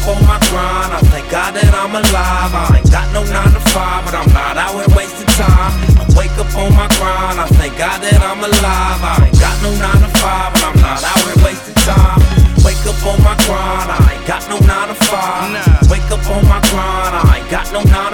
up on my grind, I thank God that I'm alive. I ain't got no 9 to 5, but I'm not out here wasting time. I wake up on my grind, I thank God that I'm alive. I ain't got no 9 to 5, but I'm not out here wasting time. Wake up on my grind, I ain't got no 9 to 5. Wake up on my grind, I ain't got no 9 to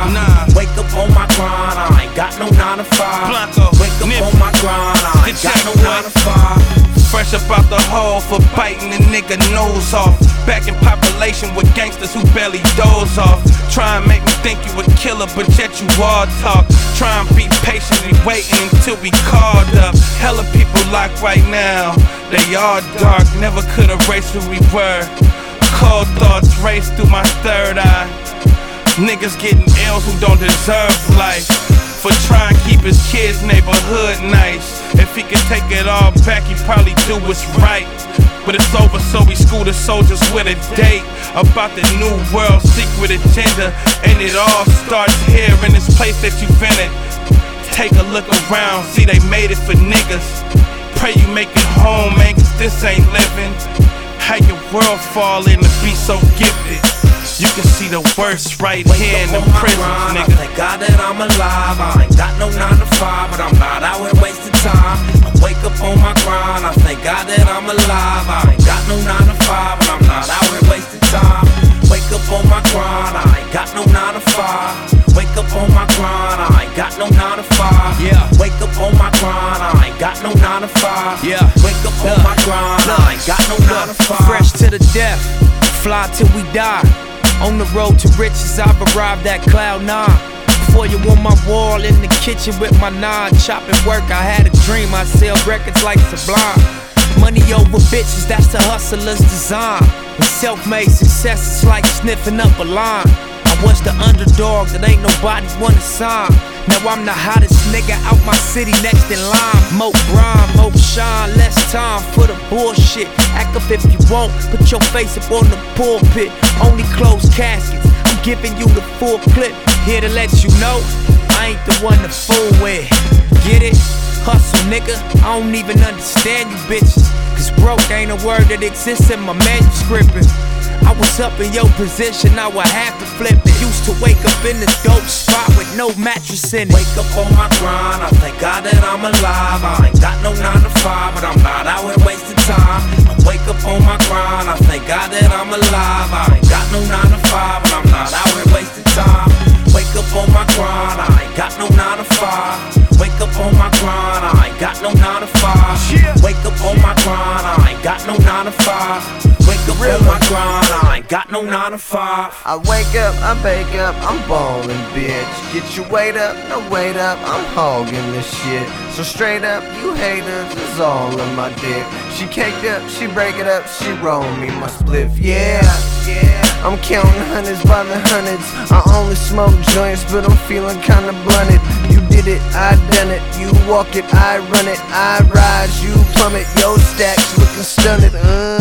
5. Wake up on my grind, I ain't got no 9 to 5. Wake up on my grind, I ain't got no 9 to 5. Fresh up out the hole for biting a nigga nose off. Back in population with gangsters who barely doze off. Try and make me think you a killer, but yet you all talk. Try and be patiently waiting until we called up. Hella people locked right now, they all dark. Never could erase who we were. Cold thoughts race through my third eye. Niggas getting L's who don't deserve life, for trying to keep his kids' neighborhood nice. If he could take it all back, he'd probably do what's right. But it's over, so we school the soldiers with a date about the new world secret agenda. And it all starts here in this place that you've entered. Take a look around, see they made it for niggas. Pray you make it home, man, cause this ain't living. How your world fall in to be so gifted. You can see the worst right here in the prisons, nigga. I thank God that I'm alive. I ain't got no 9 to 5, but I'm not out here wasting time. I wake up on my grind, I thank God that I'm alive. I ain't got no 9 to 5, but I'm not out here wasting time. Wake up on my grind, I ain't got no 9 to 5. Wake up on my grind, I ain't got no 9 to 5. Yeah. Wake up on my grind, I ain't got no 9 to 5. Yeah. Wake up on my grind, I ain't got no 9 to 5. Fresh to the death, fly till we die. On the road to riches, I've arrived at cloud 9. Before you on my wall, in the kitchen with my 9. Chopping work, I had a dream, I sell records like Sublime. Money over bitches, that's the hustler's design. And self-made success is like sniffing up a line. I was the underdog that ain't nobody wanna sign. Now I'm the hottest nigga out my city, next in line. More grind, more shine, less time for the bullshit. Act up if you want, put your face up on the pulpit. Only closed caskets, I'm giving you the full clip. Here to let you know, I ain't the one to fool with. Get it? Hustle, nigga, I don't even understand you bitches. Cause broke ain't a word that exists in my manuscript. I was up in your position, I would have to flip it. Used to wake up in this dope spot with no mattress in it. Wake up on my grind, I thank God that I'm alive. I ain't got no 9 to 5, but I'm not out here wasting time. I wake up on my grind, I thank God that I'm alive. I ain't got no 9 to 5, but I'm not out here wasting time. Wake up on my grind, I ain't got no 9 to 5. Wake up on my grind, I ain't got no 9 to 5. Wake up on my grind, I ain't got no 9 to 5. Wake up on my grind, I ain't got no 9 to 5. I wake up, I bake up, I'm ballin', bitch. Get your weight up, no weight up, I'm hogging this shit. So straight up, you haters, it's all in my dick. She caked up, she break it up, she roll me my spliff, yeah. I'm counting hundreds by the hundreds. I only smoke joints, but I'm feeling kinda blunted. You did it, I done it. You walk it, I run it. I rise, you plummet. Yo stacks looking stunted.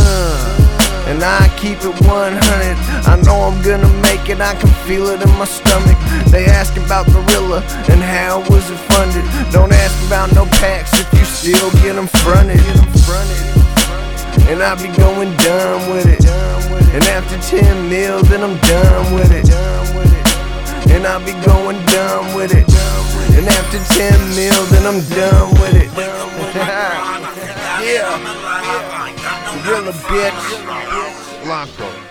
And I keep it 100. I know I'm gonna make it, I can feel it in my stomach. They asking about Gorilla and how was it funded. Don't ask about no packs if you still get them fronted. And I be going dumb with it. And after 10 mil, then I'm done with it. And I be going dumb with it. And after 10 mil, then I'm done with it. Yeah. Gorilla, bitch. Blanco.